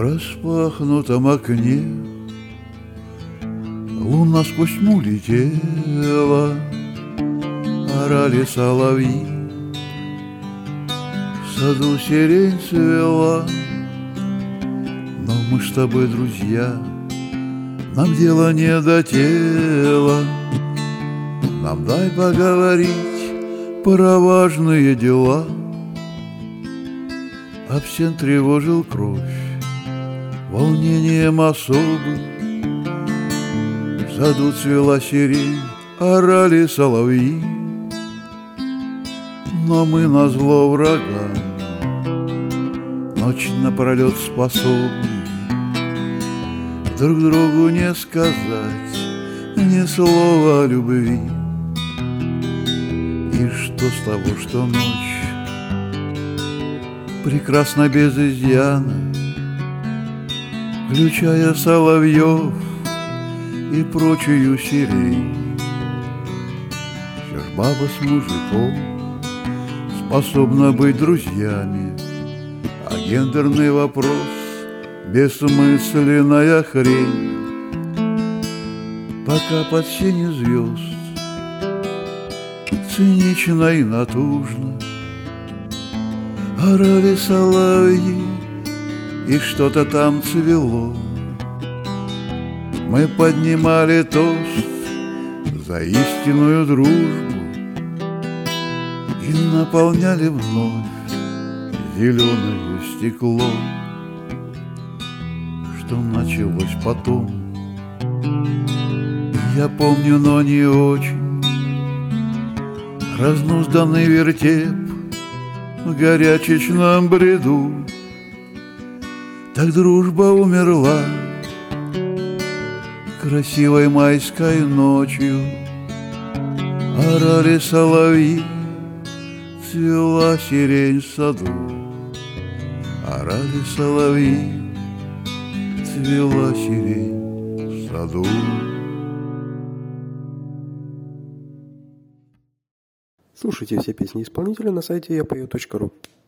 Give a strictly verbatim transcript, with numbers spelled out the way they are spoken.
В распахнутом окне луна сквозь тьму летела, орали соловьи, в саду сирень цвела. Но мы с тобой друзья, нам дело не до тела. Нам дай поговорить про важные дела. Абсент тревожил кровь волнением особым. В саду цвела сирень, орали соловьи. Но мы назло врагам ночь напролет способны друг другу не сказать ни слова о любви. И что с того, что ночь прекрасна без изъяна, включая соловьев и прочую сирень. Все ж баба с мужиком способна быть друзьями, а гендерный вопрос — бессмысленная хрень. Пока под сени звезд цинично и натужно орали соловьи, и что-то там цвело. Мы поднимали тост за истинную дружбу и наполняли вновь зеленое стекло. Что началось потом, я помню, но не очень. Разнузданный вертеп в горячечном бреду. Так дружба умерла красивой майской ночью. Орали соловьи, цвела сирень в саду. Орали соловьи, цвела сирень в саду. Слушайте все песни исполнителя на сайте я пою точка ру.